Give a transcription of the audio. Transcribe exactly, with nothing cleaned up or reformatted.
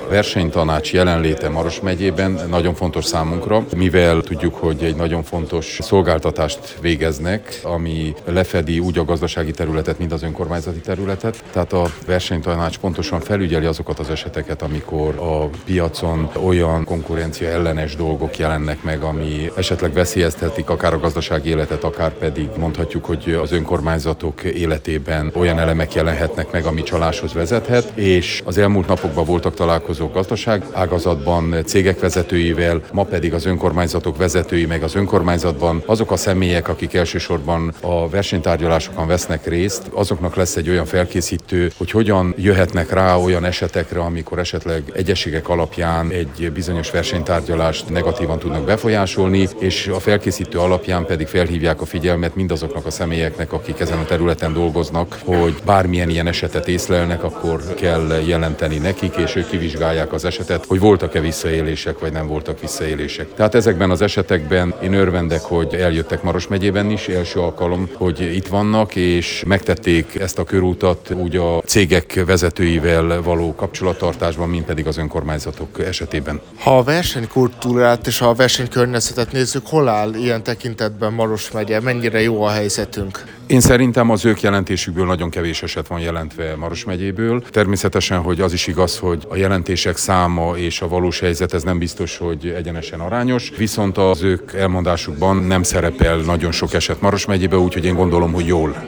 versenytanács jelenléte Maros megyében nagyon fontos számunkra, mivel tudjuk, hogy egy nagyon fontos szolgáltatást végeznek, ami lefedi úgy a gazdasági területet, mint az önkormányzati területet. Tehát a versenytanács pontosan felügyeli azokat az eseteket, amikor a piacon olyan konkurencia ellenes dolgok jelennek meg, ami esetleg veszélyeztetik akár a gazdasági életet, akár pedig mondhatjuk, hogy az önkormányzatok életében olyan elemek jelenhetnek meg, ami csaláshoz vezethet, és az elmúlt napokban voltak találkozók gazdaság ágazatban cégek vezetőivel, ma pedig az önkormányzatok vezetői meg az önkormányzatban azok a személyek, akik elsősorban a versenytárgyalásokon vesznek részt, azoknak lesz egy olyan felkészítő, hogy hogyan jöhetnek rá olyan esetekre, amikor esetleg egyességek alapján egy bizonyos versenytárgyalást negatívan tudnak befolyásolni, és a felkészítő alapján pedig felhívják a figyelmet mindazoknak a személyeknek, akik ezen a területen dolgoznak, hogy bármilyen ilyen esetet észlelnek, akkor kell jelenteni nekik, és ők kivizsgálják az esetet, hogy voltak-e visszaélések, vagy nem voltak visszaélések. Tehát ezekben az esetekben én örvendek, hogy eljöttek Maros megyében is, első alkalom, hogy itt vannak, és megtették ezt a körútat úgy a cégek vezetőivel való kapcsolattartásban, mint pedig az önkormányzatok esetében. Ha a versenykultúrát és a versenykörnyezetet nézzük, hol áll ilyen tekintetben Maros megye? Mennyire jó a helyzetünk? Én szerintem az ők jelentésükből nagyon kevés eset van jelentve Maros megyéből. Természetesen, hogy az is igaz, hogy a jelentések száma és a valós helyzet ez nem biztos, hogy egyenesen arányos, viszont az ők elmondásukban nem szerepel nagyon sok eset Maros megyében, úgyhogy én gondolom, hogy jól